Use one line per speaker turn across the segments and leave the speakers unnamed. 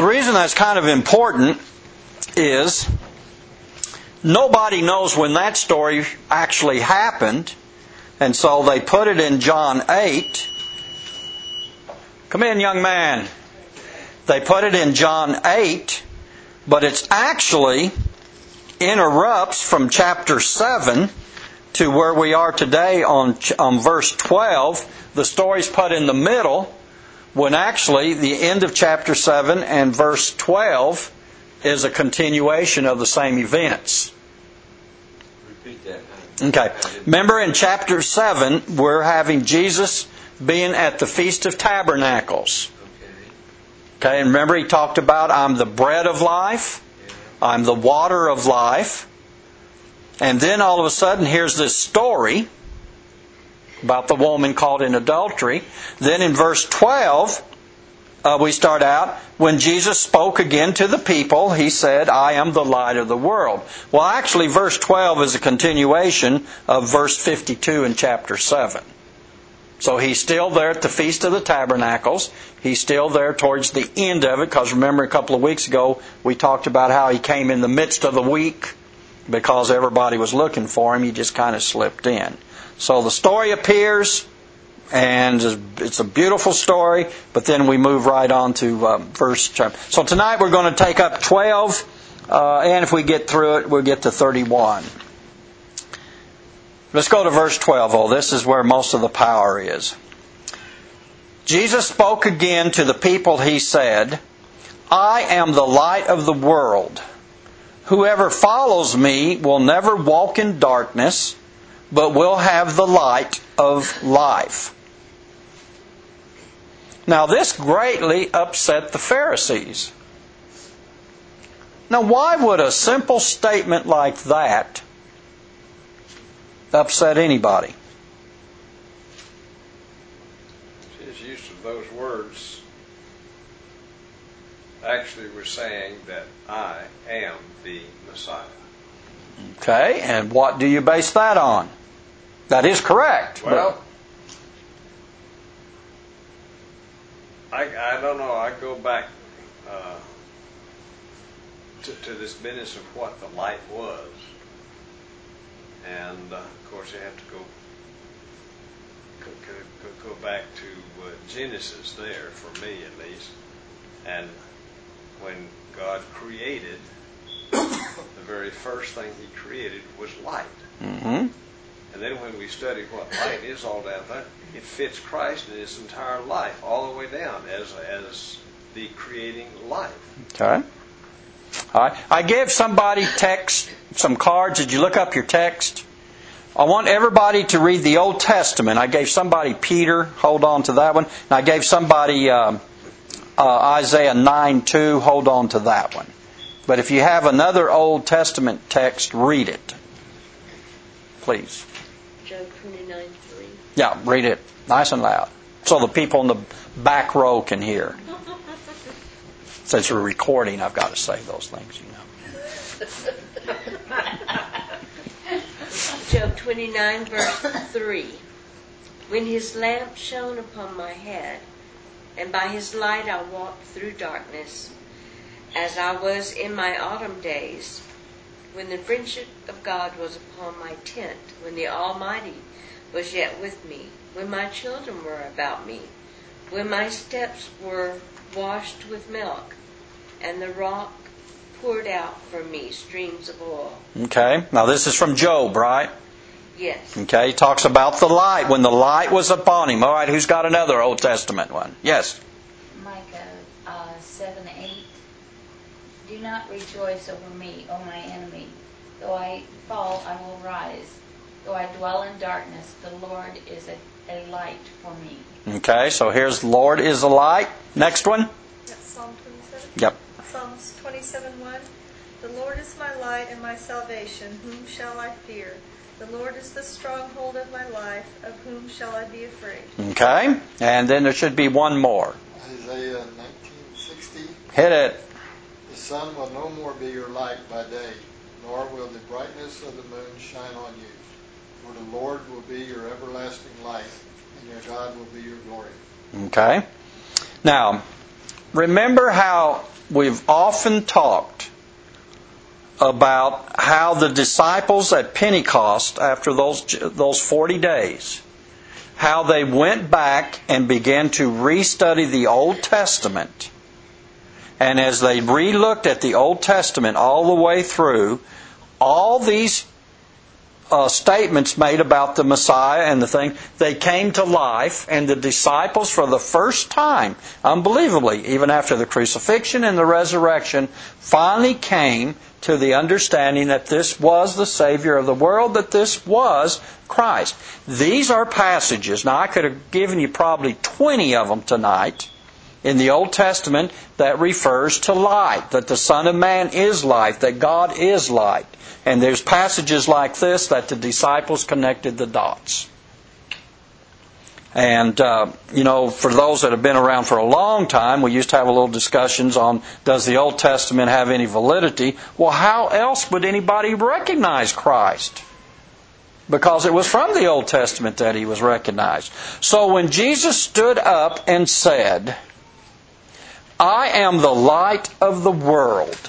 The reason that's kind of important is nobody knows when that story actually happened, and so they put it in John 8. Come in, young man. They put it in John 8, but it's actually interrupts from chapter 7 to where we are today on verse 12. The story's put in the middle, when actually the end of chapter 7 and verse 12 is a continuation of the same events.
Repeat that.
Okay. Remember in chapter 7, we're having Jesus being at the Feast of Tabernacles. Okay, and remember he talked about, I'm the bread of life, I'm the water of life. And then all of a sudden, here's this story about the woman caught in adultery. Then in verse 12, we start out, when Jesus spoke again to the people, he said, I am the light of the world. Well, actually, verse 12 is a continuation of verse 52 in chapter 7. So he's still there at the Feast of the Tabernacles. He's still there towards the end of it, because remember a couple of weeks ago, we talked about how he came in the midst of the week because everybody was looking for him. He just kind of slipped in. So the story appears, and it's a beautiful story, but then we move right on to verse. So tonight we're going to take up 12, and if we get through it, we'll get to 31. Let's go to verse 12. Oh, this is where most of the power is. Jesus spoke again to the people. He said, I am the light of the world. Whoever follows me will never walk in darkness, but will have the light of life. Now this greatly upset the Pharisees. Now why would a simple statement like that upset anybody?
His use of those words actually was saying that I am the Messiah.
Okay, and what do you base that on? That is correct.
Well, I don't know. I go back to this business of what the light was. And, of course, you have to go back to Genesis there, for me at least. And when God created, the very first thing He created was light.
Mm-hmm.
And then when we study what light is all down there, it fits Christ in His entire life, all the way down as the creating life.
Okay. All right. I gave somebody some cards. Did you look up your text? I want everybody to read the Old Testament. I gave somebody Peter. Hold on to that one. And I gave somebody Isaiah 9:2. Hold on to that one. But if you have another Old Testament text, read it. Please.
Job 29:3.
Yeah, read it nice and loud, so the people in the back row can hear. Since we're recording, I've got to say those things, you know.
Job 29, verse 3. When his lamp shone upon my head, and by his light I walked through darkness, as I was in my autumn days, when the friendship of God was upon my tent, when the Almighty was yet with me, when my children were about me, when my steps were washed with milk, and the rock poured out for me streams of oil.
Okay, now this is from Job, right?
Yes.
Okay, he talks about the light, when the light was upon him. All right, who's got another Old Testament one? Yes.
Micah 7:8. Do not rejoice over me, O my enemy. Though I fall, I will rise. Though I dwell in darkness, the Lord is a light for me.
Okay, so here's Lord is a light. Next one.
That's Psalm 27?
Yep.
Psalms 27:1. The Lord is my light and my salvation. Whom shall I fear? The Lord is the stronghold of my life. Of whom shall I be afraid?
Okay, and then there should be one more.
Isaiah 19:60.
Hit it.
The sun will no more be your light by day, nor will the brightness of the moon shine on you. For the Lord will be your everlasting light, and your God will be your glory.
Okay. Now, remember how we've often talked about how the disciples at Pentecost, after those 40 days, how they went back and began to restudy the Old Testament. And as they re-looked at the Old Testament all the way through, all these statements made about the Messiah and the thing, they came to life, and the disciples for the first time, unbelievably, even after the crucifixion and the resurrection, finally came to the understanding that this was the Savior of the world, that this was Christ. These are passages, now I could have given you probably 20 of them tonight, in the Old Testament that refers to light, that the Son of Man is light, that God is light. And there's passages like this that the disciples connected the dots. And, for those that have been around for a long time, we used to have a little discussions on, does the Old Testament have any validity? Well, how else would anybody recognize Christ? Because it was from the Old Testament that He was recognized. So when Jesus stood up and said, I am the light of the world,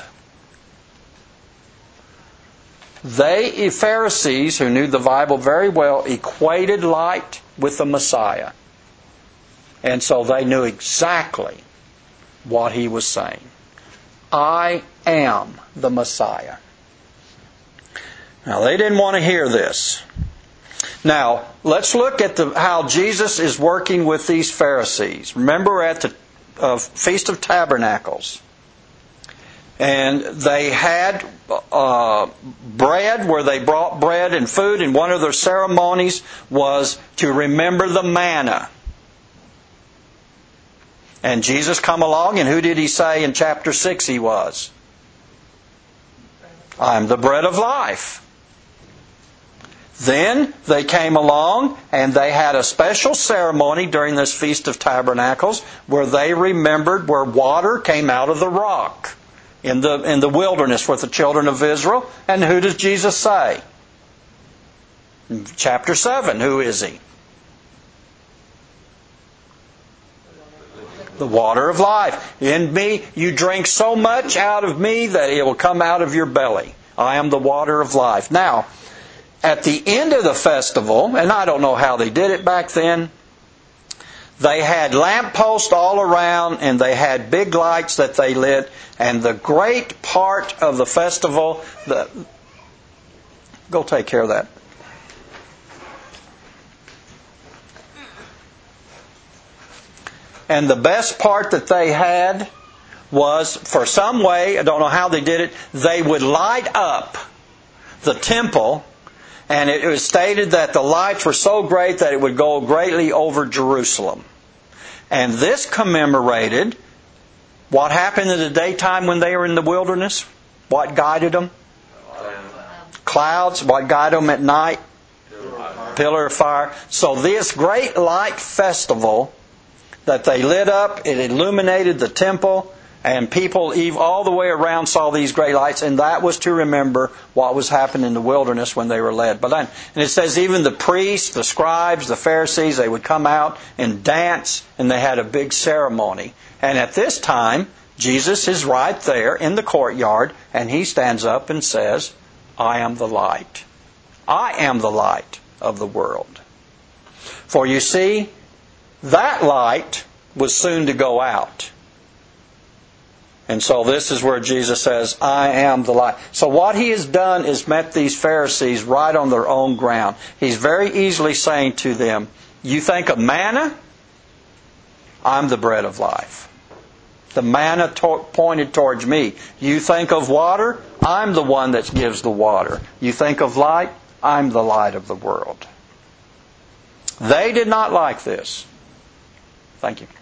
they, Pharisees, who knew the Bible very well, equated light with the Messiah. And so they knew exactly what He was saying. I am the Messiah. Now, they didn't want to hear this. Now, let's look at how Jesus is working with these Pharisees. Remember, we're at the Feast of Tabernacles. And they had bread, where they brought bread and food, and one of their ceremonies was to remember the manna. And Jesus come along, and who did He say in chapter 6 He was? I'm the bread of life. Then they came along and they had a special ceremony during this Feast of Tabernacles where they remembered where water came out of the rock in the wilderness with the children of Israel. And who does Jesus say? In chapter 7, who is He? The water of life. In me, you drink so much out of me that it will come out of your belly. I am the water of life. Now, at the end of the festival, and I don't know how they did it back then, they had lampposts all around and they had big lights that they lit. And the great part of the festival, go take care of that. And the best part that they had was, for some way, I don't know how they did it, they would light up the temple. And it was stated that the lights were so great that it would go greatly over Jerusalem. And this commemorated what happened in the daytime when they were in the wilderness. What guided them? Clouds. What guided them at night? Pillar of fire. So this great light festival that they lit up, it illuminated the temple. And people all the way around saw these great lights, and that was to remember what was happening in the wilderness when they were led by them. And it says even the priests, the scribes, the Pharisees, they would come out and dance, and they had a big ceremony. And at this time, Jesus is right there in the courtyard, and He stands up and says, I am the light. I am the light of the world. For you see, that light was soon to go out. And so this is where Jesus says, I am the light. So what He has done is met these Pharisees right on their own ground. He's very easily saying to them, you think of manna? I'm the bread of life. The manna pointed towards me. You think of water? I'm the one that gives the water. You think of light? I'm the light of the world. They did not like this. Thank you.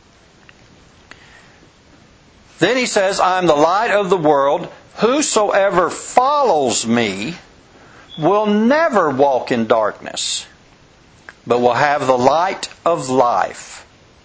Then He says, I am the light of the world. Whosoever follows me will never walk in darkness, but will have the light of life.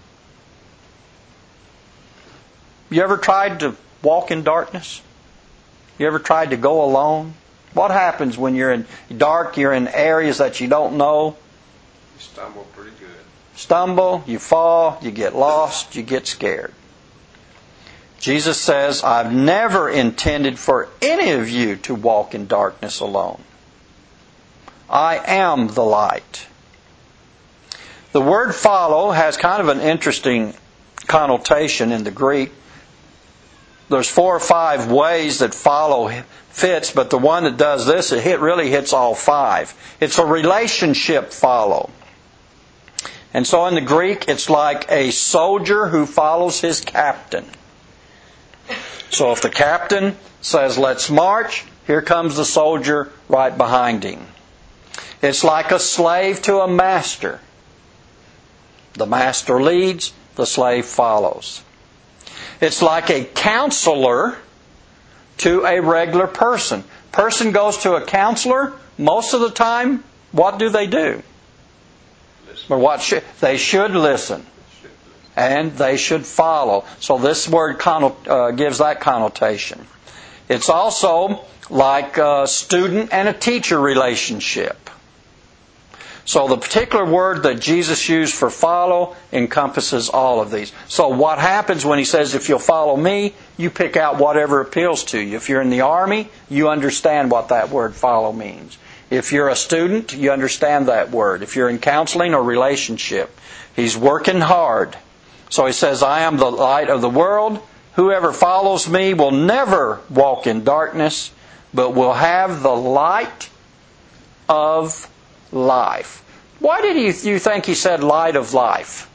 You ever tried to walk in darkness? You ever tried to go alone? What happens when you're in dark, you're in areas that you don't know?
You stumble pretty good.
Stumble, you fall, you get lost, you get scared. Jesus says, I've never intended for any of you to walk in darkness alone. I am the light. The word follow has kind of an interesting connotation in the Greek. There's 4 or 5 ways that follow fits, but the one that does this, it really hits all 5. It's a relationship follow. And so in the Greek, it's like a soldier who follows his captain. So if the captain says, let's march, here comes the soldier right behind him. It's like a slave to a master. The master leads, the slave follows. It's like a counselor to a regular person. Person goes to a counselor, most of the time, what do? Or they should listen. And they should follow. So this word gives that connotation. It's also like a student and a teacher relationship. So the particular word that Jesus used for follow encompasses all of these. So what happens when He says, if you'll follow me, you pick out whatever appeals to you. If you're in the army, you understand what that word follow means. If you're a student, you understand that word. If you're in counseling or relationship, He's working hard. So He says, I am the light of the world. Whoever follows me will never walk in darkness, but will have the light of life. Why did you think He said light of life?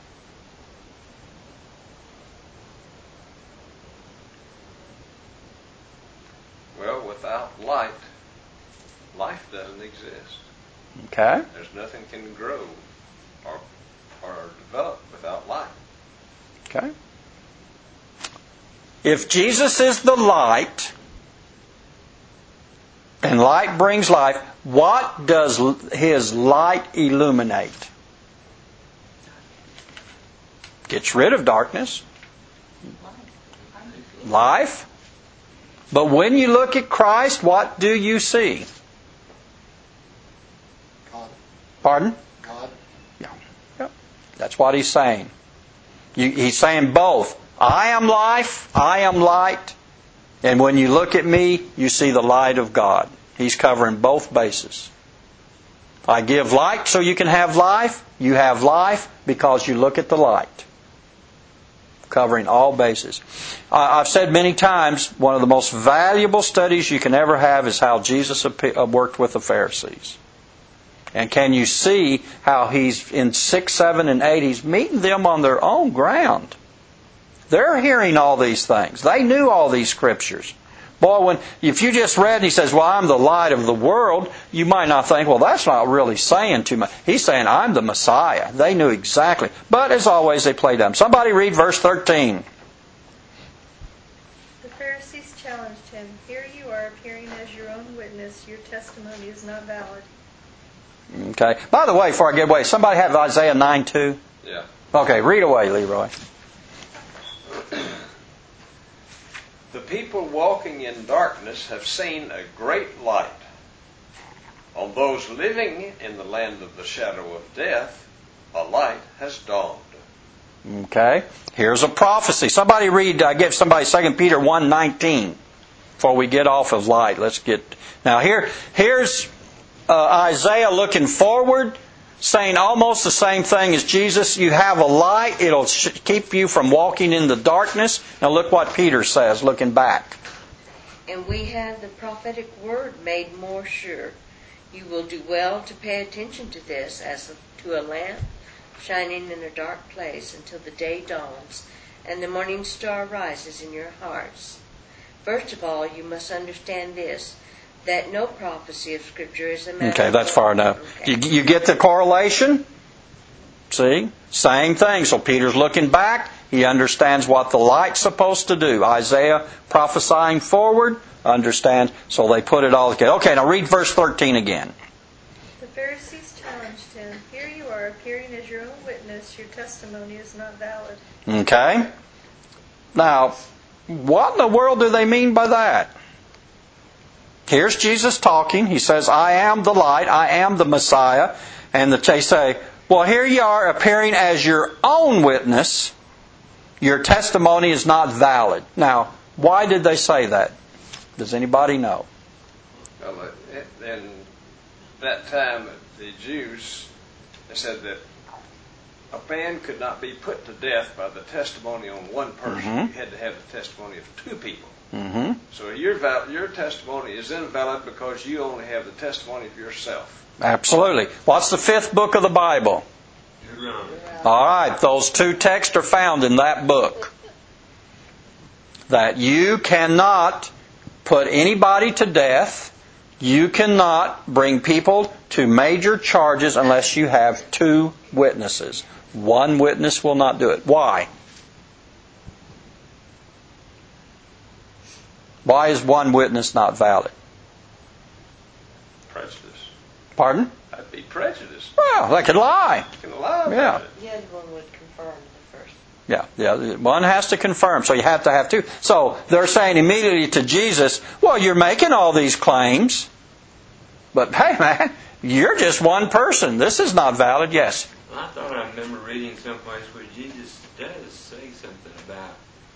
Well, without light, life doesn't exist.
Okay.
There's nothing can grow or develop without light.
Okay. If Jesus is the light, and light brings life, what does His light illuminate? Gets rid of darkness. Life. But when you look at Christ, what do you see?
God.
Pardon?
God.
Yeah. That's what He's saying. He's saying both. I am life, I am light, and when you look at me, you see the light of God. He's covering both bases. I give light so you can have life. You have life because you look at the light. Covering all bases. I've said many times, one of the most valuable studies you can ever have is how Jesus worked with the Pharisees. And can you see how He's in 6, 7, and 8, He's meeting them on their own ground. They're hearing all these things. They knew all these scriptures. Boy, if you just read and He says, well, I'm the light of the world, you might not think, well, that's not really saying too much. He's saying, I'm the Messiah. They knew exactly. But as always, they played dumb. Somebody read verse 13.
The Pharisees challenged Him, here you are appearing as your own witness. Your testimony is not valid.
Okay. By the way, before I get away, somebody have Isaiah 9:2?
Yeah.
Okay, read away, Leroy.
The people walking in darkness have seen a great light. On those living in the land of the shadow of death, a light has dawned.
Okay. Here's a prophecy. Somebody read, give somebody 2 Peter 1:19 before we get off of light. Let's get... Now here's Isaiah looking forward, saying almost the same thing as Jesus. You have a light. It'll keep you from walking in the darkness. Now look what Peter says, looking back.
And we have the prophetic word made more sure. You will do well to pay attention to this as to a lamp shining in a dark place until the day dawns and the morning star rises in your hearts. First of all, you must understand this, that no prophecy of Scripture is a matter
Okay, that's far enough.
Okay.
You get the correlation? See? Same thing. So Peter's looking back. He understands what the light's supposed to do. Isaiah prophesying forward, understand. So they put it all together. Okay, now read verse 13 again.
The Pharisees challenged Him, here you are appearing as your own witness. Your testimony is not valid.
Okay. Now, what in the world do they mean by that? Here's Jesus talking. He says, I am the light. I am the Messiah. And they say, well, here you are appearing as your own witness. your testimony is not valid. Now, why did they say that? Does anybody know?
Well, in that time, the Jews, they said that a man could not be put to death by the testimony on one person.
Mm-hmm.
You had to have the testimony of two people.
Mm-hmm.
So your testimony is invalid because you only have the testimony of yourself.
Absolutely. What's the 5th book of the Bible? All right, those 2 texts are found in that book. That you cannot put anybody to death. You cannot bring people to major charges unless you have 2 witnesses. 1 witness will not do it. Why? Why is 1 witness not valid?
Prejudice.
Pardon?
I'd be prejudiced.
Well, they could lie.
You can lie about
Yeah.
it.
The other one would confirm the first.
Yeah, one has to confirm, so you have to have 2. So they're saying immediately to Jesus, well, you're making all these claims, but hey man, you're just 1 person. This is not valid. Yes?
Well, I thought I remember reading someplace where Jesus does say something about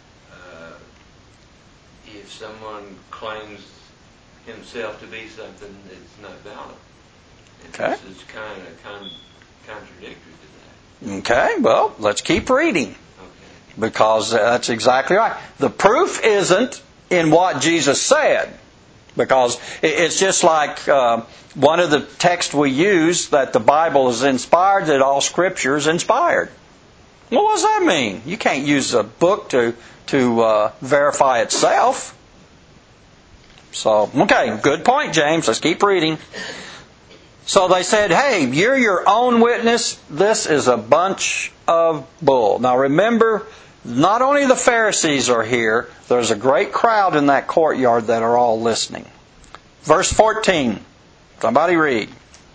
if someone claims himself to be something that's not valid. And
Okay.
this is kind of contradictory to that.
Okay, well, let's keep reading.
Okay.
Because that's exactly right. The proof isn't in what Jesus said. Because it's just like one of the texts we use, that the Bible is inspired, that all Scripture is inspired. Well, what does that mean? You can't use a book to verify itself. So, okay, good point, James. Let's keep reading. So they said, hey, you're your own witness. This is a bunch of bull. Now remember, not only the Pharisees are here, there's a great crowd in that courtyard that are all listening. Verse 14. Somebody read.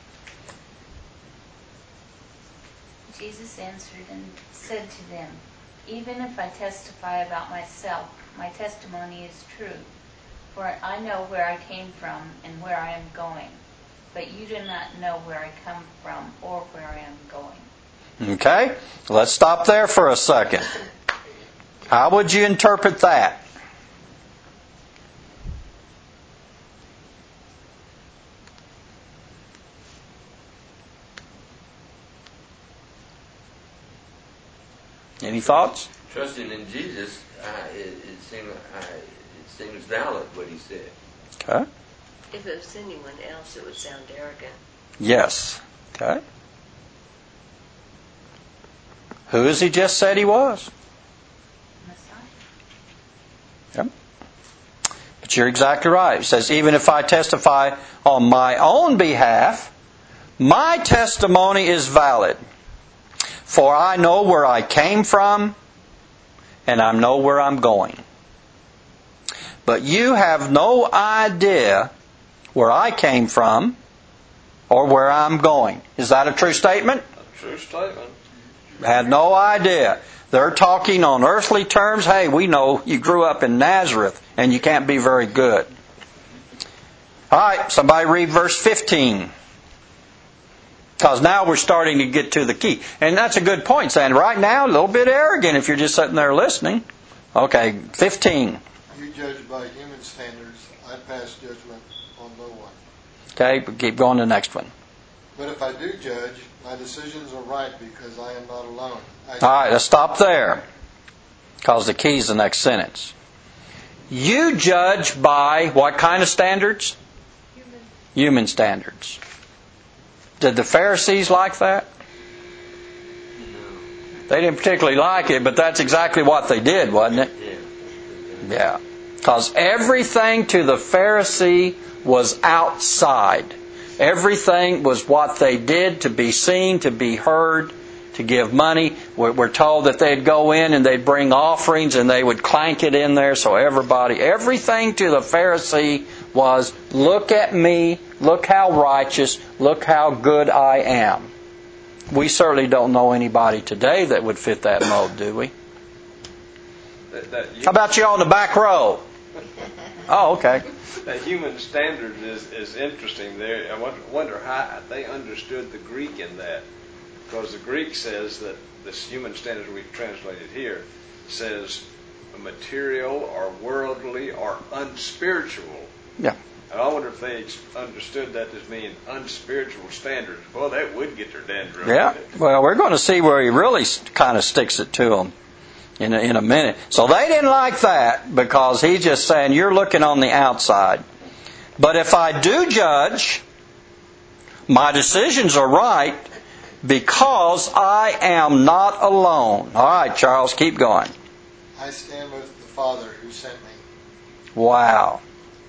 Jesus answered and said to them, even if I testify about myself, my testimony is true. For I know where I came from and where I am going. But you do not know where I come from or where I am going.
Okay, let's stop there for a second. How would you interpret that? Any thoughts?
Trusting in Jesus, it seems valid what he said.
Okay.
If it was anyone else, it would sound arrogant.
Yes. Okay. Who has he just said he was?
Messiah.
Yep. But you're exactly right. It says, even if I testify on my own behalf, my testimony is valid. For I know where I came from, and I know where I'm going. But you have no idea where I came from or where I'm going. Is that a true statement?
A true statement.
Had no idea. They're talking on earthly terms. Hey, we know you grew up in Nazareth and you can't be very good. All right, somebody read verse 15. Because now we're starting to get to the key. And that's a good point, Sandy. Right now, a little bit arrogant if you're just sitting there listening. Okay, 15.
You judge by human standards. I pass judgment on no one.
Okay, keep going to the next one.
But if I do judge, my decisions are right because I am not alone.
All right, let's stop there. Because the key is the next sentence. You judge by what kind of standards? Human standards. Did the Pharisees like that? They didn't particularly like it, but that's exactly what they did, wasn't it? Yeah. Because everything to the Pharisee was outside. Everything was what they did to be seen, to be heard, to give money. We're told that they'd go in and they'd bring offerings and they would clank it in there so everything to the Pharisee was, look at me, look how righteous, look how good I am. We certainly don't know anybody today that would fit that mold, do we? How about you on the back row? Oh, okay.
That human standard is interesting there. I wonder how they understood the Greek in that. Because the Greek says that this Human Standard we've translated here says material or worldly or unspiritual.
Yeah.
And I wonder if they understood that as meaning unspiritual standards. Boy, that would get their dandruff.
Yeah. Well, we're going to see where he really kind of sticks it to them in a minute. So they didn't like that because he's just saying you're looking on the outside. But if I do judge, my decisions are right because I am not alone. All right, Charles, keep going.
I stand with the Father who sent me.
Wow.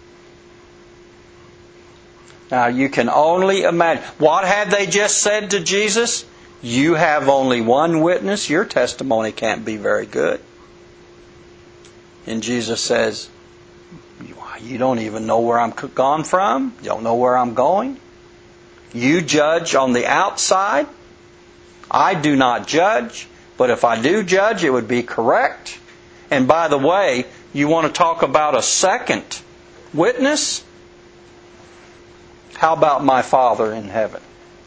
Now you can only imagine. What had they just said to Jesus? You have only one witness. Your testimony can't be very good. And Jesus says, you don't even know where I'm gone from. You don't know where I'm going. You judge on the outside. I do not judge. But if I do judge, it would be correct. And by the way, you want to talk about a second witness? How about my Father in heaven?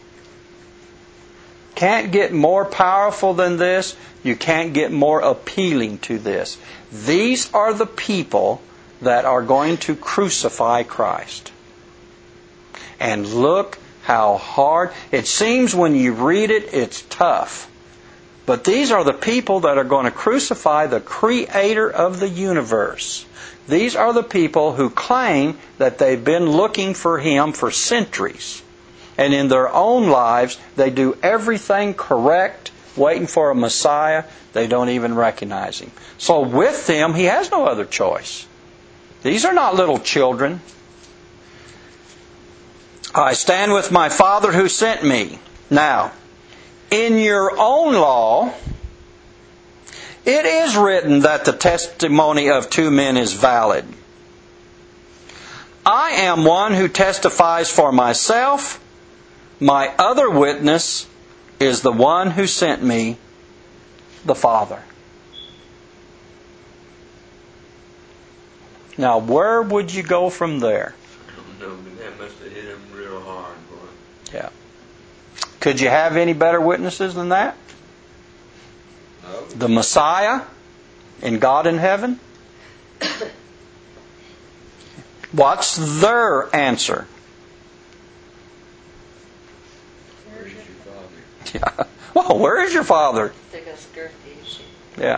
Can't get more powerful than this. You can't get more appealing to this. These are the people that are going to crucify Christ. And look how hard. It seems when you read it, it's tough. But these are the people that are going to crucify the Creator of the universe. These are the people who claim that they've been looking for Him for centuries. And in their own lives, they do everything correct, waiting for a Messiah. They don't even recognize Him. So with them, He has no other choice. These are not little children. I stand with my Father who sent me. Now, in your own law, it is written that the testimony of two men is valid. I am one who testifies for myself. My other witness is the one who sent me, the Father. Now, where would you go from there?
I don't know, but that must have hit him real hard, boy.
Yeah. Could you have any better witnesses than that?
No.
The Messiah and God in heaven? What's their answer?
Where's your Father?
Yeah. Well, where is your Father?
They're going to skirt the issue.
Yeah.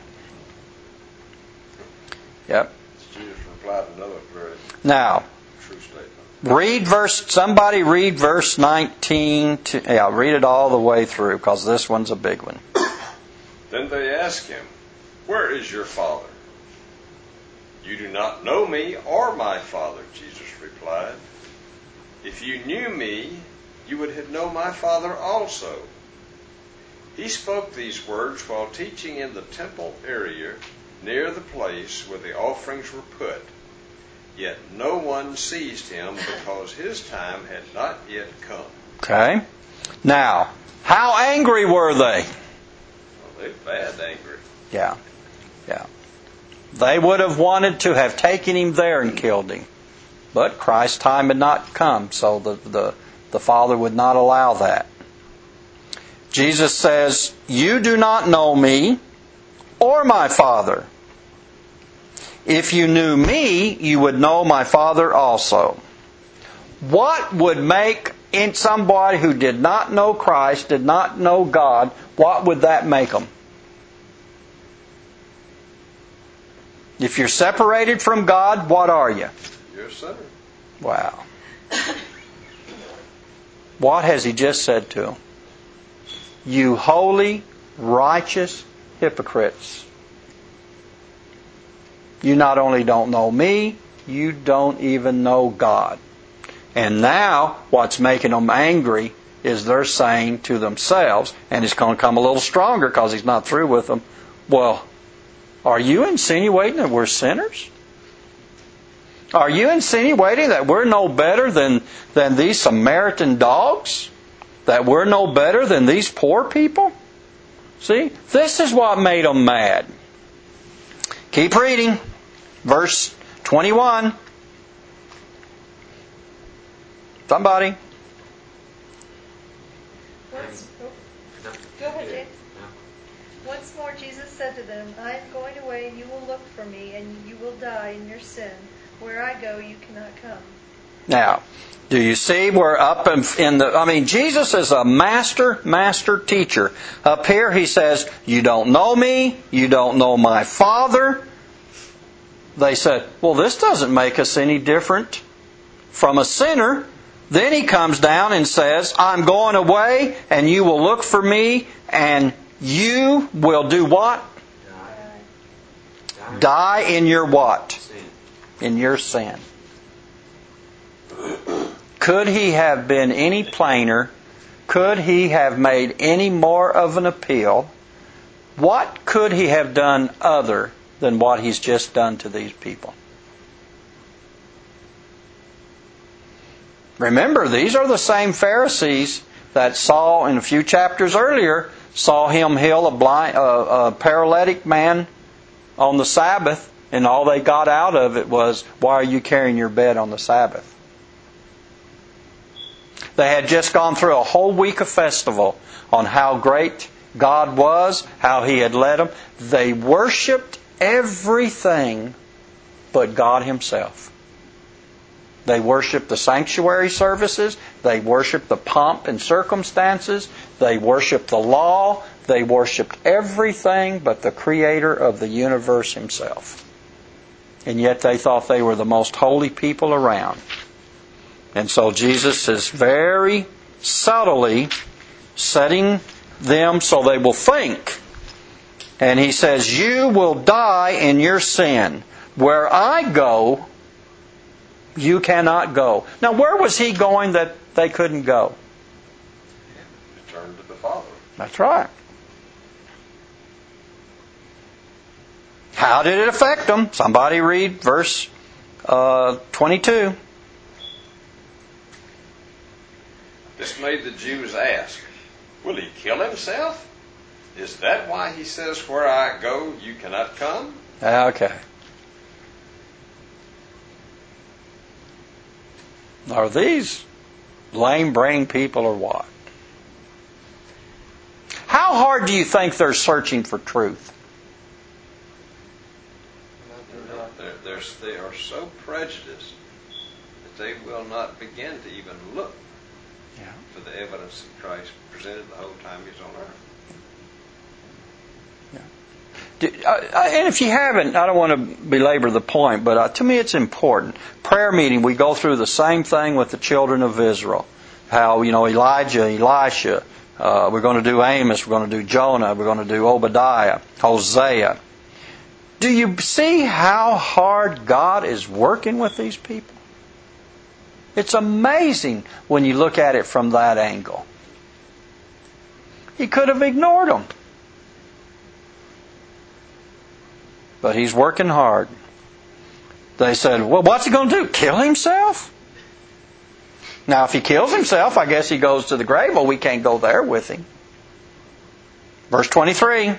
Yep.
Jesus replied another very
Now,
true statement.
somebody read verse 19. Read it all the way through because this one's a big one.
Then they asked him, "Where is your Father?" "You do not know me or my Father," Jesus replied. "If you knew me, you would have known my Father also." He spoke these words while teaching in the temple area near the place where the offerings were put. Yet no one seized him because his time had not yet come.
Okay. Now, how angry were they?
Well, they're bad angry.
Yeah. They would have wanted to have taken him there and killed him. But Christ's time had not come, so the Father would not allow that. Jesus says, "You do not know me or my Father. If you knew me, you would know my Father also." What would make in somebody who did not know Christ, did not know God, what would that make them? If you're separated from God, what are you?
You're a sinner.
Wow. What has He just said to them? You holy, righteous hypocrites. You not only don't know me, you don't even know God. And now, what's making them angry is they're saying to themselves, and it's going to come a little stronger because He's not through with them, well, are you insinuating that we're sinners? Are you insinuating that we're no better than these Samaritan dogs? That we're no better than these poor people? See, this is what made them mad. Keep reading. Verse 21. Somebody.
Once more Jesus said to them, I am going away, and you will look for me, and you will die in your sin. Where I go, you cannot come.
Now, do you see we're up in the... I mean, Jesus is a master teacher. Up here he says, you don't know me, you don't know my Father. They said, well, this doesn't make us any different from a sinner. Then he comes down and says, I'm going away, and you will look for me, and you will do what? Die in your what?
Sin.
In your sin. Could he have been any plainer? Could he have made any more of an appeal? What could he have done other than what he's just done to these people? Remember, these are the same Pharisees that saw, in a few chapters earlier, saw him heal a paralytic man on the Sabbath, and all they got out of it was, why are you carrying your bed on the Sabbath? They had just gone through a whole week of festival on how great God was, how He had led them. They worshipped everything but God Himself. They worshipped the sanctuary services. They worshipped the pomp and circumstances. They worshipped the law. They worshipped everything but the Creator of the universe Himself. And yet they thought they were the most holy people around. And so Jesus is very subtly setting them so they will think. And He says, you will die in your sin. Where I go, you cannot go. Now, where was He going that they couldn't go?
Return to the Father.
That's right. How did it affect them? Somebody read verse 22.
This made the Jews ask, will He kill Himself? Is that why He says, where I go, you cannot come?
Okay. Are these lame-brained people or what? How hard do you think they're searching for truth?
They are so prejudiced that they will not begin to even look for the evidence that Christ presented the whole time He's on earth.
And if you haven't, I don't want to belabor the point, but to me it's important. Prayer meeting, we go through the same thing with the children of Israel. How, Elijah, Elisha, we're going to do Amos, we're going to do Jonah, we're going to do Obadiah, Hosea. Do you see how hard God is working with these people? It's amazing when you look at it from that angle. He could have ignored them. But He's working hard. They said, well, what's He going to do? Kill Himself? Now, if He kills Himself, I guess He goes to the grave. Well, we can't go there with Him. Verse 23.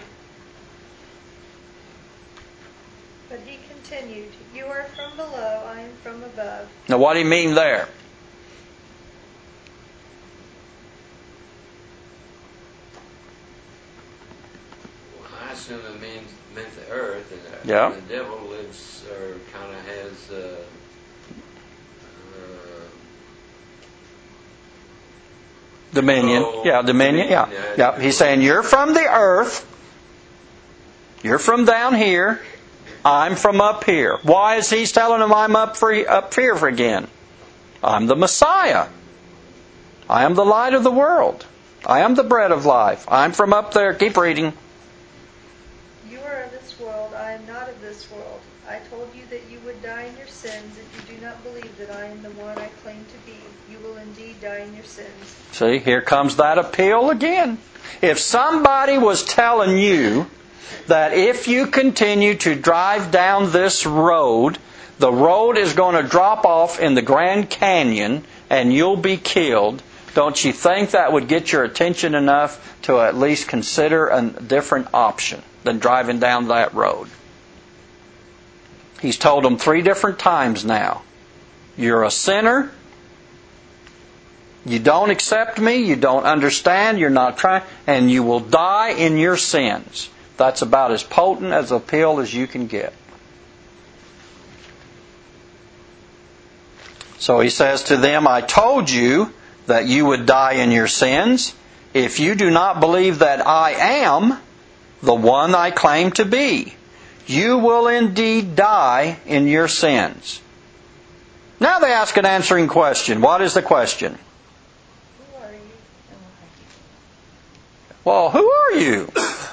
But He continued, you are from below, I am from above.
Now, what do you mean there?
Well, I assume it meant the earth, and
Yeah.
the devil lives or kind of has
Dominion. Yeah, dominion. Yeah. He's saying, you're from the earth. You're from down here. I'm from up here. Why is He telling them I'm up here again? I'm the Messiah. I am the light of the world. I am the bread of life. I'm from up there. Keep reading.
You are of this world, I am not of this world. I told you that you would die in your sins if you do not believe that I am the one I claim to be. You will indeed die in your sins.
See, here comes that appeal again. If somebody was telling you that if you continue to drive down this road, the road is going to drop off in the Grand Canyon and you'll be killed, don't you think that would get your attention enough to at least consider a different option than driving down that road? He's told them 3 different times now. You're a sinner. You don't accept me. You don't understand. You're not trying. And you will die in your sins. That's about as potent as a pill as you can get. So he says to them, I told you that you would die in your sins. If you do not believe that I am the one I claim to be, you will indeed die in your sins. Now they ask an answering question. What is the question?
Who are you?
Well, who are you?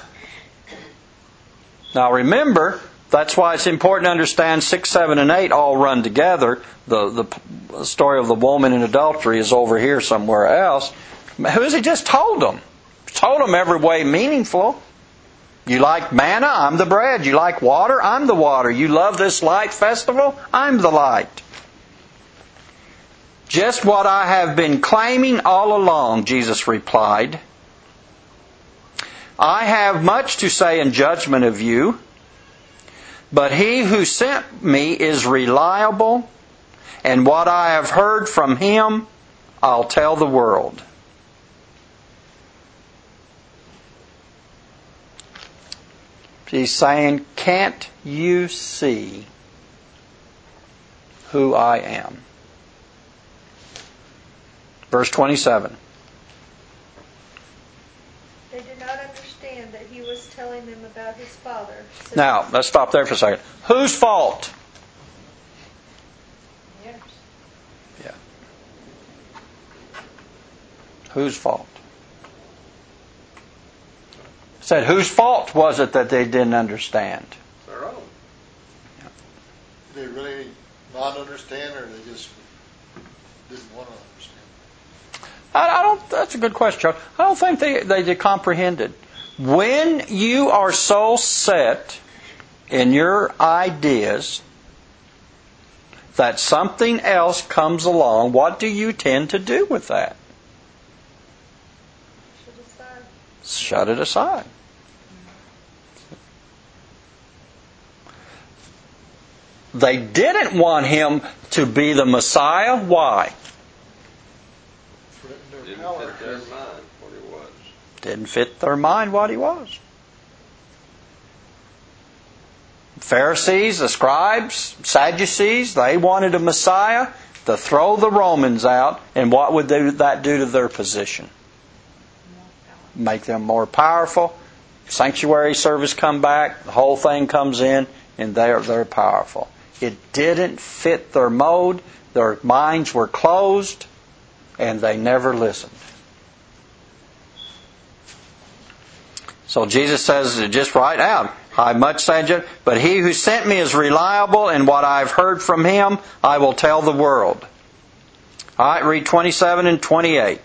Now remember, that's why it's important to understand 6, 7, and 8 all run together. The story of the woman in adultery is over here somewhere else. Who's he just told them? Told them every way meaningful. You like manna? I'm the bread. You like water? I'm the water. You love this light festival? I'm the light. Just what I have been claiming all along, Jesus replied. I have much to say in judgment of you, but he who sent me is reliable, and what I have heard from him, I'll tell the world. He's saying, can't you see who I am? Verse 27.
They did not understand that he was telling them about his Father. So
Now, let's stop there for a second. Whose fault?
Yours.
Yeah. Whose fault? Said, whose fault was it that they didn't understand?
Their own.
Did they really not understand, or they just didn't want to understand?
I don't. That's a good question, Chuck. I don't think they comprehended. When you are so set in your ideas that something else comes along, what do you tend to do with that? Shut it aside. They didn't want him to be the Messiah. Why?
Didn't fit their mind what he was.
Didn't fit their mind what he was. Pharisees, the scribes, Sadducees, they wanted a Messiah to throw the Romans out, and what would that do to their position? Make them more powerful. Sanctuary service come back, the whole thing comes in, and they're powerful. It didn't fit their mode. Their minds were closed, and they never listened. So Jesus says just right out, I much say, but he who sent me is reliable, and what I've heard from him, I will tell the world. All right, read 27 and 28.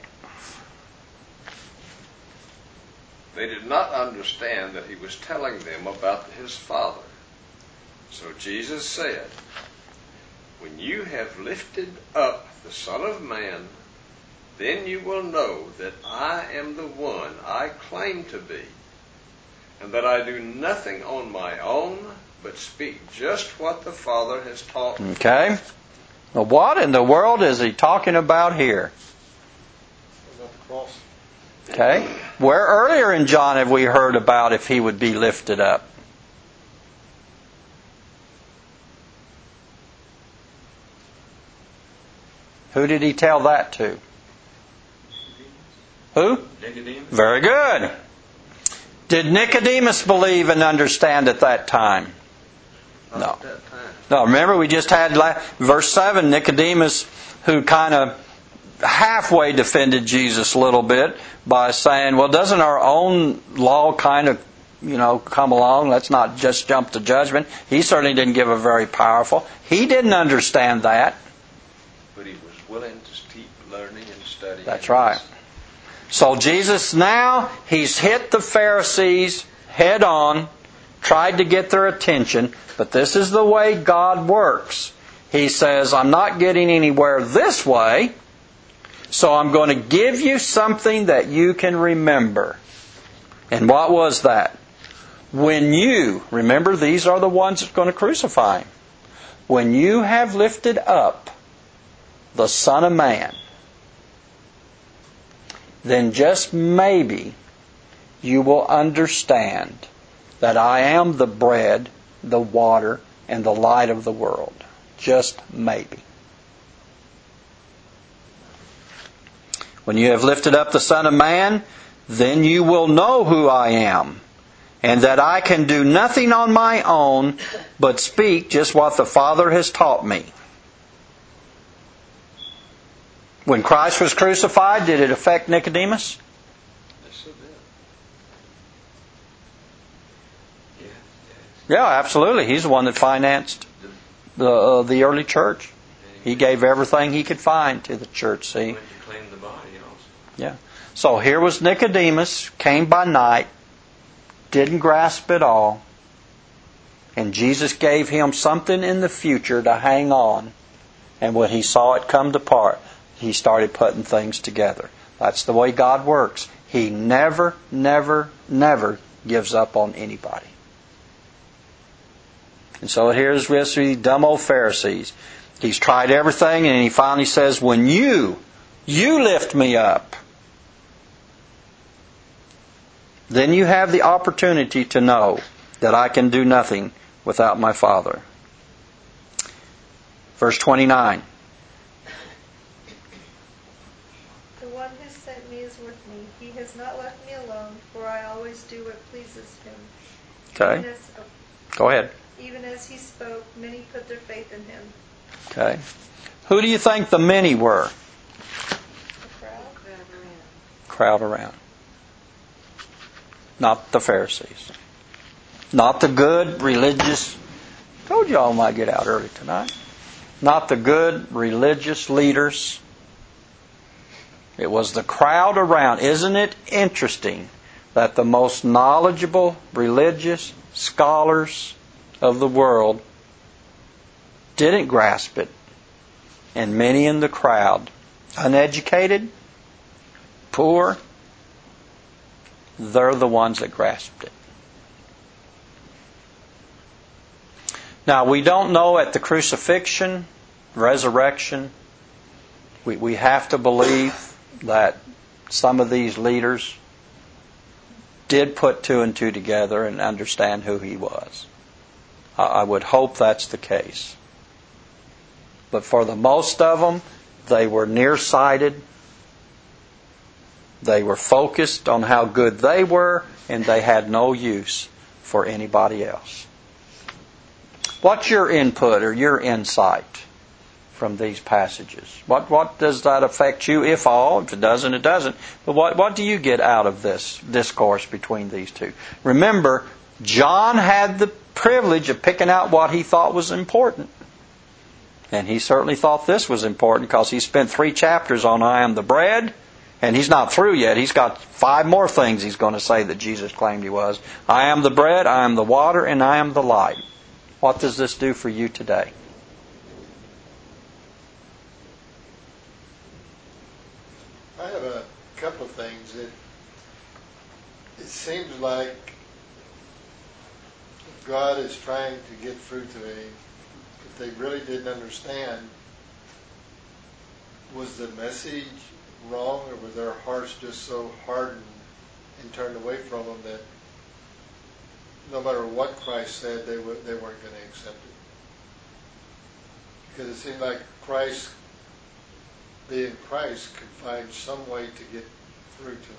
They did not understand that he was telling them about his Father. So Jesus said, when you have lifted up the Son of Man, then you will know that I am the one I claim to be, and that I do nothing on my own, but speak just what the Father has taught me.
Okay. Well, what in the world is he talking about here?
About the cross.
Okay. Where earlier in John have we heard about if he would be lifted up? Who did he tell that to? Who?
Nicodemus.
Very good. Did Nicodemus believe and understand at that time? No.
At that time.
No, remember we just had verse 7, Nicodemus, who kind of halfway defended Jesus a little bit by saying, well, doesn't our own law kind of, come along? Let's not just jump to judgment. He certainly didn't give a very powerful. He didn't understand that.
But he was willing to keep learning and studying.
That's right. So Jesus now, he's hit the Pharisees head on, tried to get their attention, but this is the way God works. He says, I'm not getting anywhere this way, so I'm going to give you something that you can remember. And what was that? When you, remember these are the ones that's going to crucify him. When you have lifted up the Son of Man, then just maybe you will understand that I am the bread, the water, and the light of the world. Just maybe. When you have lifted up the Son of Man, then you will know who I am, and that I can do nothing on my own, but speak just what the Father has taught me. When Christ was crucified, did it affect Nicodemus?
Yes, it did.
Yeah, absolutely. He's the one that financed the early church. He gave everything he could find to the church, see?
Went to claim the body also.
Yeah. So here was Nicodemus, came by night, didn't grasp it all, and Jesus gave him something in the future to hang on. And when he saw it come to part, he started putting things together. That's the way God works. He never, never, never gives up on anybody. And so here's the dumb old Pharisees. He's tried everything, and he finally says, when you lift me up, then you have the opportunity to know that I can do nothing without my Father. Verse 29.
The one who sent me is with me. He has not left me alone, for I always do what pleases him.
Okay. Go ahead.
Even as he spoke, many put their faith in him.
Okay. Who do you think the many were?
The crowd?
Crowd around. Not the Pharisees. Not the good, religious... Told you all might get out early tonight. Not the good, religious leaders. It was the crowd around. Isn't it interesting that the most knowledgeable, religious scholars of the world didn't grasp it, and many in the crowd, uneducated, poor, they're the ones that grasped it. Now, we don't know at the crucifixion, resurrection, we have to believe that some of these leaders did put two and two together and understand who he was. I would hope that's the case. But for the most of them, they were nearsighted. They were focused on how good they were, and they had no use for anybody else. What's your input or your insight from these passages? What does that affect you, if all? If it doesn't, it doesn't. But what do you get out of this discourse between these two? Remember, John had the privilege of picking out what he thought was important. And he certainly thought this was important because he spent 3 chapters on I am the bread, and he's not through yet. He's got 5 more things he's going to say that Jesus claimed he was. I am the bread, I am the water, and I am the light. What does this do for you today?
I have a couple of things. It seems like God is trying to get through to me. If they really didn't understand, was the message wrong, or were their hearts just so hardened and turned away from them that no matter what Christ said, they weren't going to accept it? Because it seemed like Christ, being Christ, could find some way to get through to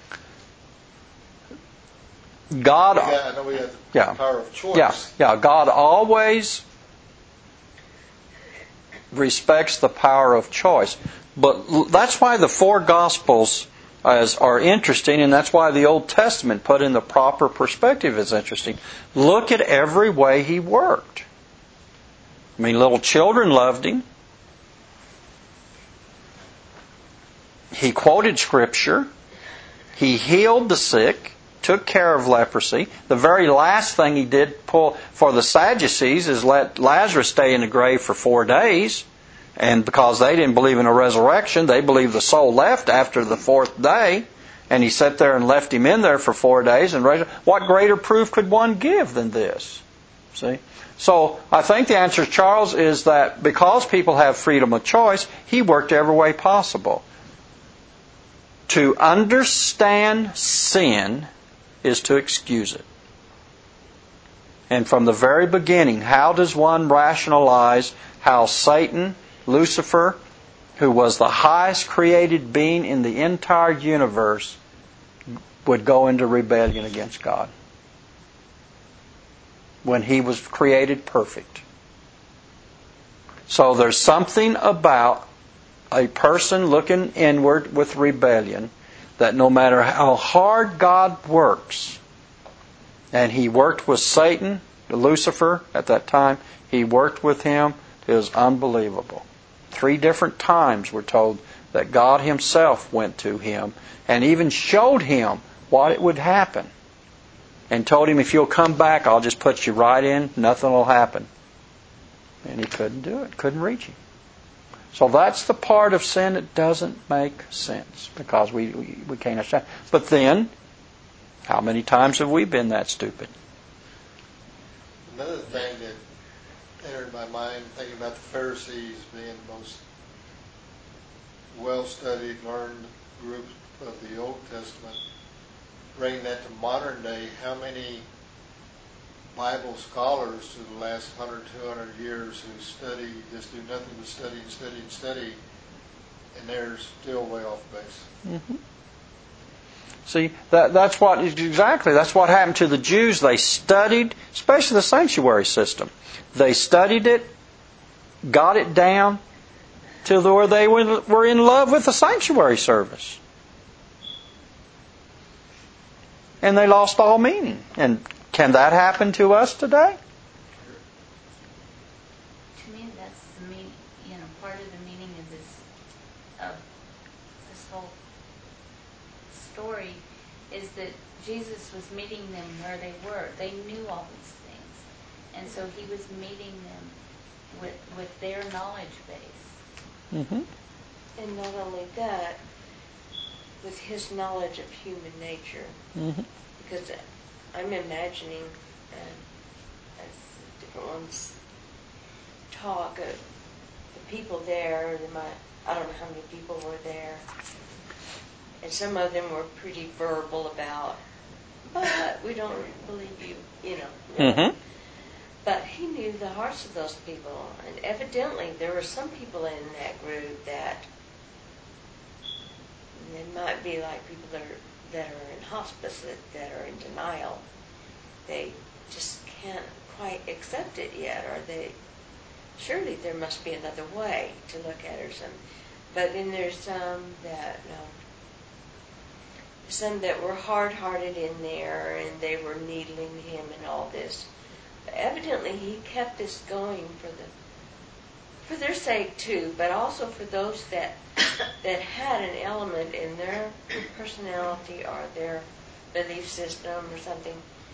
them.
God,
I know we have the power of choice.
Yeah. God always respects the power of choice. But that's why the 4 Gospels are interesting, and that's why the Old Testament put in the proper perspective is interesting. Look at every way he worked. I mean, little children loved him. He quoted Scripture. He healed the sick, took care of leprosy. The very last thing he did for the Sadducees is let Lazarus stay in the grave for 4 days. And because they didn't believe in a resurrection, they believed the soul left after the 4th day. And he sat there and left him in there for 4 days. And what greater proof could one give than this? See? So I think the answer, Charles, is that because people have freedom of choice, he worked every way possible. To understand sin is to excuse it. And from the very beginning, how does one rationalize how Satan, Lucifer, who was the highest created being in the entire universe, would go into rebellion against God when he was created perfect? So there's something about a person looking inward with rebellion that no matter how hard God works, and he worked with Satan, Lucifer at that time, he worked with him, it was unbelievable. 3 different times we're told that God himself went to him and even showed him what it would happen. And told him, if you'll come back, I'll just put you right in, nothing will happen. And he couldn't do it, couldn't reach him. So that's the part of sin that doesn't make sense, because we can't understand. But then, how many times have we been that stupid?
Another thing that entered my mind, thinking about the Pharisees being the most well-studied, learned group of the Old Testament, bringing that to modern day, how many Bible scholars through the last 100, 200 years who study, just do nothing but study and study and study, and they're still way off base.
Mm-hmm. See, that's what happened to the Jews. They studied, especially the sanctuary system. They studied it, got it down to where they were in love with the sanctuary service. And they lost all meaning. And can that happen to us today?
To me, that's the meaning. Part of the meaning of this whole story is that Jesus was meeting them where they were. They knew all these things, and so he was meeting them with their knowledge base.
Mm-hmm.
And not only that, with his knowledge of human nature.
Mm-hmm.
Because I'm imagining, as different ones talk, the people there, I don't know how many people were there, and some of them were pretty verbal about, but we don't believe you,
Mm-hmm.
But he knew the hearts of those people, and evidently there were some people in that group that they might be like people that are in hospice, that are in denial. They just can't quite accept it yet, or surely there must be another way to look at it or something. But then there's some that were hard-hearted in there, and they were needling him and all this. But evidently he kept this going for their sake too, but also for those that had an element in their personality or their belief system or something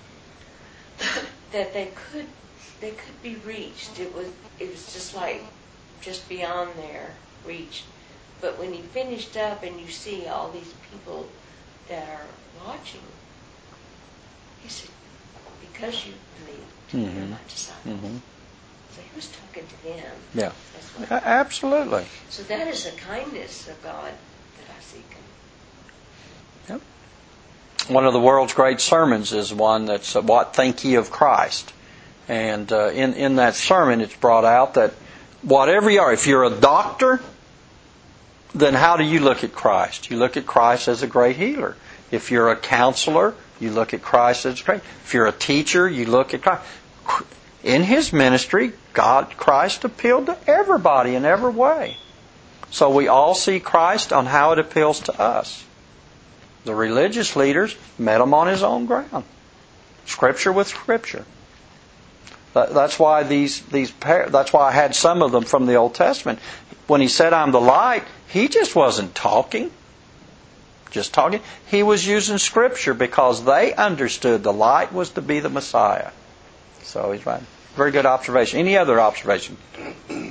that they could be reached. It was just beyond their reach. But when he finished up and you see all these people that are watching, he said, because you believed, you're my disciple. Mm-hmm. So he was talking to them.
Yeah. Absolutely.
So that is a kindness of God that I see.
Yep. One of the world's great sermons is one that's What Think Ye of Christ? And in that sermon it's brought out that whatever you are, if you're a doctor, then how do you look at Christ? You look at Christ as a great healer. If you're a counselor, you look at Christ as great. If you're a teacher, you look at Christ. In his ministry, Christ appealed to everybody in every way. So we all see Christ on how it appeals to us. The religious leaders met him on his own ground. Scripture with Scripture. That's why that's why I had some of them from the Old Testament. When he said, I'm the light, he just wasn't talking. He was using Scripture because they understood the light was to be the Messiah. So he's right. Very good observation. Any other observation?
I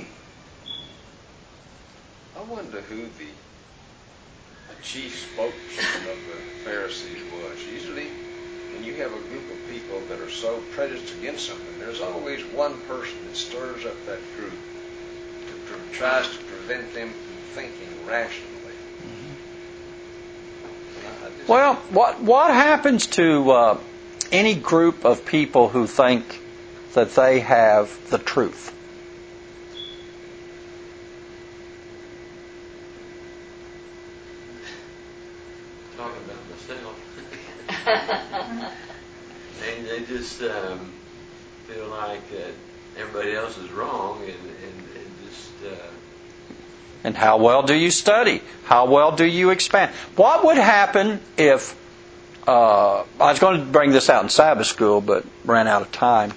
wonder who the chief spokesman of the Pharisees was. Usually, when you have a group of people that are so prejudiced against something, there's always one person that stirs up that group, tries to prevent them from thinking rationally.
Well, what happens to any group of people who think that they have the truth?
Talking about myself. And they just feel like everybody else is wrong, and just.
And how well do you study? How well do you expand? What would happen if, I was going to bring this out in Sabbath school, but ran out of time.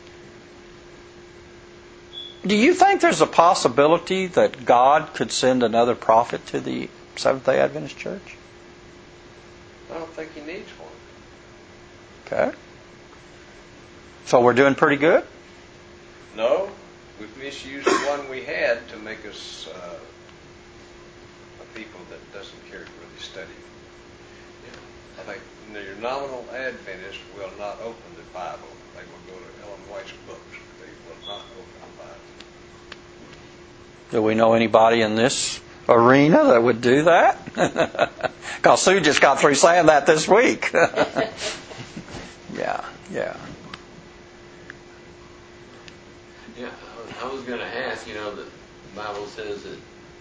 Do you think there's a possibility that God could send another prophet to the Seventh-day Adventist Church?
I don't think He needs one.
Okay. So we're doing pretty good?
No, we've misused the one we had to make us a people that doesn't care to really study. I think your nominal Adventist will not open the Bible. They will go to Ellen White's books. They will not open the Bible.
Do we know anybody in this arena that would do that? Because Sue just got through saying that this week. Yeah.
Yeah, I was going to ask, the Bible says that,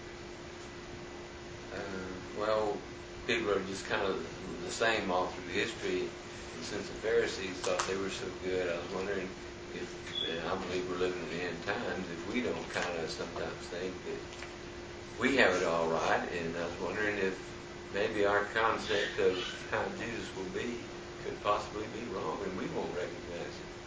people are just kind of the same all through history. And since the Pharisees thought they were so good, I was wondering if, and I believe we're living in the end times, if we don't kind of sometimes think that we have it all right. And I was wondering if maybe our concept of how Jesus will be could possibly be wrong, and we won't recognize it.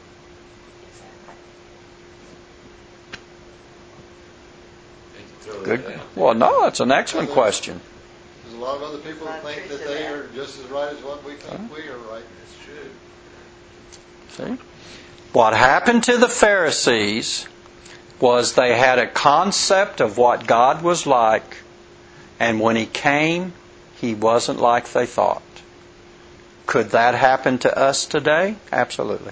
Good. Well, no, that's an excellent question.
There's a lot of other people that think that they are just as right as what we think we are right.
It's true.
See? What happened to the Pharisees was they had a concept of what God was like, and when He came, He wasn't like they thought. Could that happen to us today? Absolutely.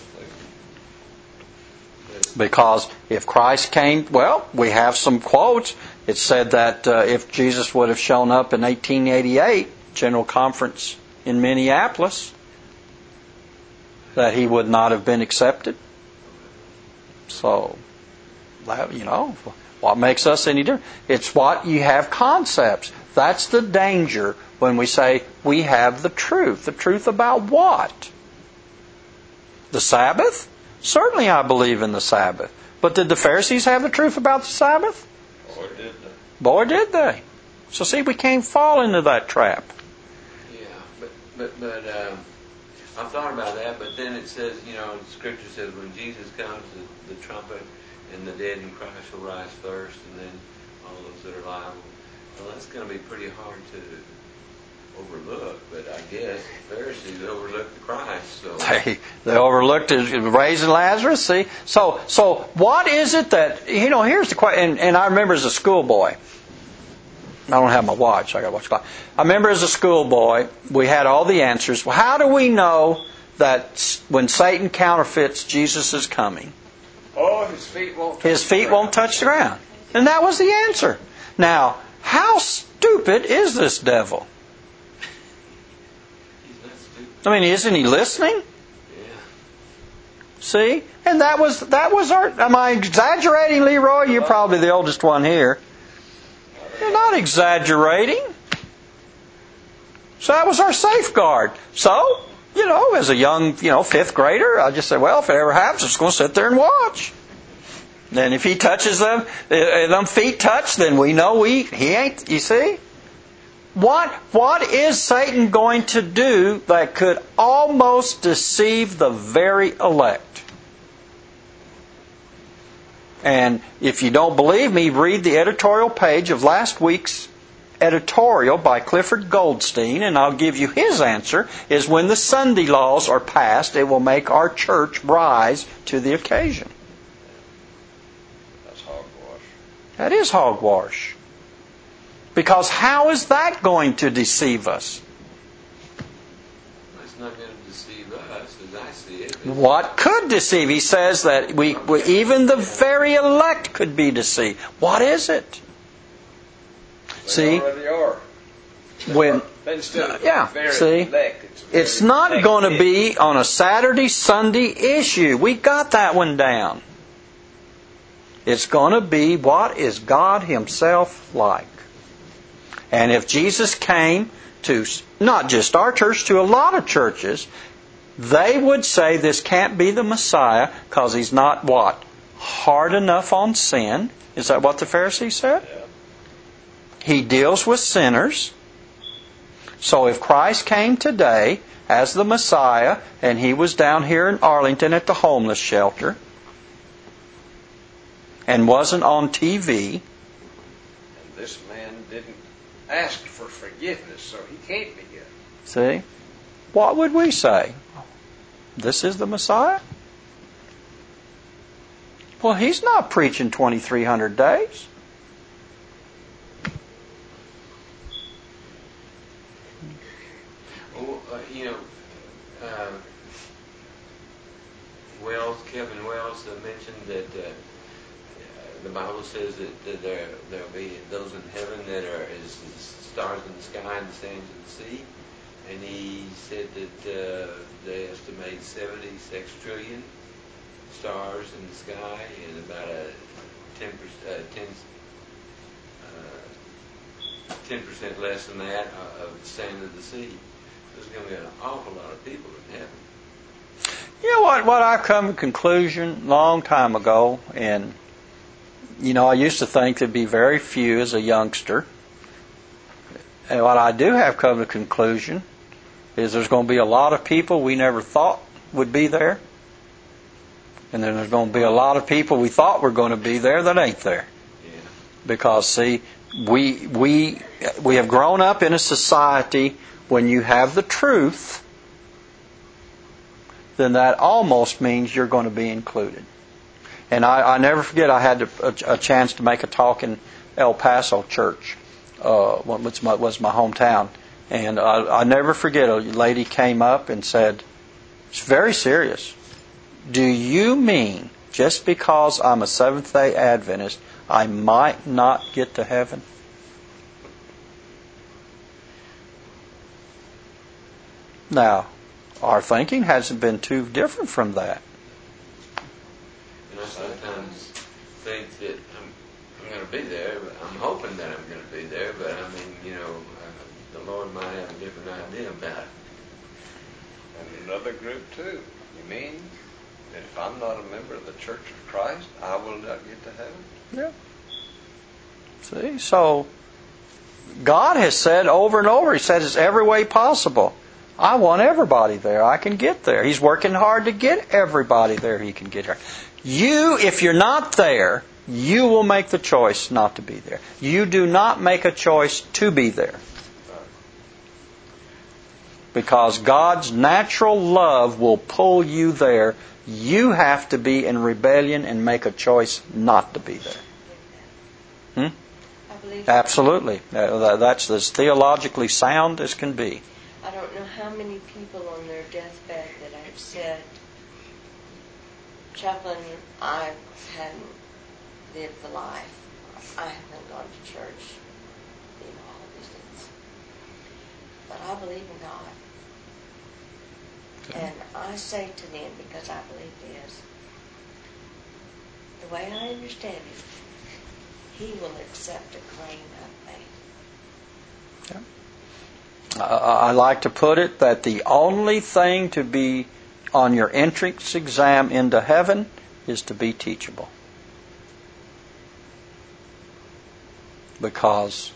Because if Christ came, well, we have some quotes. It said that if Jesus would have shown up in 1888, General Conference in Minneapolis, that He would not have been accepted. So, what makes us any different? It's what you have concepts. That's the danger when we say we have the truth. The truth about what? The Sabbath? Certainly I believe in the Sabbath. But did the Pharisees have the truth about the Sabbath?
Boy, did they.
Boy, did they. So see, we can't fall into that trap.
Yeah, but I've thought about that, but then it says, the Scripture says when Jesus comes, the trumpet and the dead in Christ will rise first, and then all those that are liable. Well, that's going to be pretty hard to overlook, but I guess the Pharisees overlooked the Christ. So
They overlooked raising Lazarus. See, so what is it that Here's the question. And I remember as a schoolboy. I don't have my watch. I got to watch the clock. I remember as a schoolboy, we had all the answers. Well, how do we know that when Satan counterfeits Jesus' coming,
his feet won't
touch the ground? And that was the answer. Now, how stupid is this devil? I mean, isn't he listening?
Yeah.
See? And that was our... Am I exaggerating, Leroy? You're probably the oldest one here. You're not exaggerating. So that was our safeguard. So, as a young, 5th grader, I just said, well, if it ever happens, I'm just going to sit there and watch. Then if he touches them feet touch, then we know he ain't, you see? What is Satan going to do that could almost deceive the very elect? And if you don't believe me, read the editorial page of last week's editorial by Clifford Goldstein, and I'll give you his answer, is when the Sunday laws are passed, it will make our church rise to the occasion.
That's hogwash.
That is hogwash. Because how is that going to deceive us?
It's not going to deceive us, as I see it.
What could deceive? He says that we even the very elect could be deceived. What is it?
They already are.
when
Instead of
yeah,
very
see,
elect,
it's
very
not going to
elect.
be on a Saturday, Sunday issue. We got that one down. It's going to be, what is God Himself like? And if Jesus came to not just our church, to a lot of churches, they would say this can't be the Messiah because He's not what? Hard enough on sin. Is that what the Pharisees said?
Yeah.
He deals with sinners. So if Christ came today as the Messiah and He was down here in Arlington at the homeless shelter and wasn't on TV,
And this man didn't ask for forgiveness, so he can't be here.
see, what would we say? This is the Messiah? Well, He's not preaching 2,300 days.
Well, Kevin Wells mentioned that the Bible says that there'll be those in heaven that are as stars in the sky and the sands of the sea, and he said that they estimate 76 trillion stars in the sky and about a 10% less than that of the sand of the sea. There's going to be an awful lot of people in heaven.
You know what I've come to a conclusion long time ago, and I used to think there'd be very few as a youngster. And what I do have come to a conclusion is there's going to be a lot of people we never thought would be there. And then there's going to be a lot of people we thought were going to be there that ain't there.
Yeah.
Because, see, we have grown up in a society when you have the truth, then that almost means you're going to be included. And I never forget, I had a chance to make a talk in El Paso Church, which was my hometown. And I never forget, a lady came up and said, it's very serious. Do you mean just because I'm a Seventh-day Adventist, I might not get to heaven? Now, our thinking hasn't been too different from that.
And I sometimes think that I'm going to be there, but I'm hoping that I'm going to be there, but I mean, the Lord might have a different idea about it.
And another group too. You mean that if I'm not a member of the Church of Christ, I will not get to heaven?
Yeah. See, so God has said over and over, He says it's every way possible. I want everybody there. I can get there. He's working hard to get everybody there He can get there. You, if you're not there, you will make the choice not to be there. You do not make a choice to be there. Because God's natural love will pull you there. You have to be in rebellion and make a choice not to be there.
I believe
Absolutely. That's as theologically sound as can be.
I don't know how many people on their deathbed that have said, Chaplain, I hadn't lived the life. I haven't gone to church. All these things. But I believe in God.
Okay.
And I say to them, because I believe this, the way I understand it, He will accept a claim I've made.
I like to put it that the only thing to be on your entrance exam into heaven is to be teachable. Because,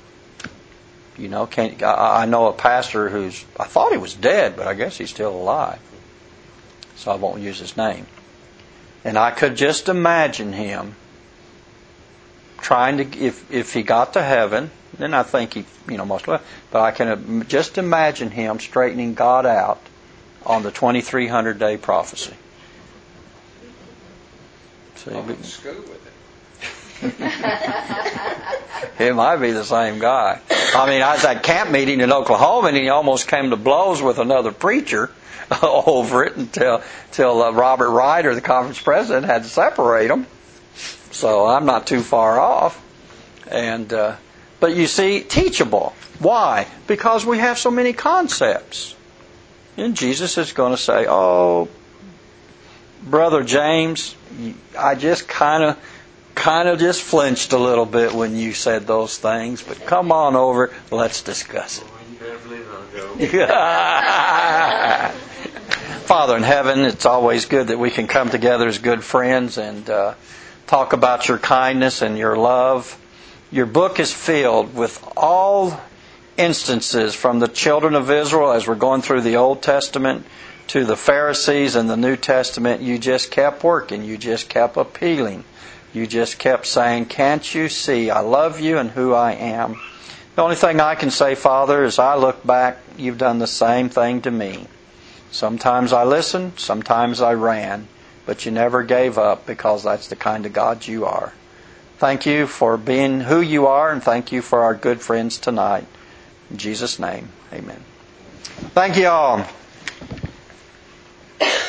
I know a pastor I thought he was dead, but I guess he's still alive. So I won't use his name. And I could just imagine him trying to, if he got to heaven, then I think he, most of it, but I can just imagine him straightening God out on the 2,300-day prophecy. See,
I went to school with it.
It might be the same guy. I mean, I was at camp meeting in Oklahoma, and he almost came to blows with another preacher over it until Robert Ryder, the conference president, had to separate them. So I'm not too far off. And But you see, teachable. Why? Because we have so many concepts. And Jesus is going to say, oh, Brother James, I just kind of just flinched a little bit when you said those things, but come on over, let's discuss it.
You better believe I'll go.
Father in heaven, it's always good that we can come together as good friends and talk about your kindness and your love. Your book is filled with all instances from the children of Israel as we're going through the Old Testament to the Pharisees and the New Testament. You just kept working. You just kept appealing. You just kept saying, can't you see I love you and who I am? The only thing I can say, Father, is I look back, you've done the same thing to me. Sometimes I listened, sometimes I ran, but you never gave up because that's the kind of God you are. Thank you for being who you are, and thank you for our good friends tonight. In Jesus' name, amen. Thank you all.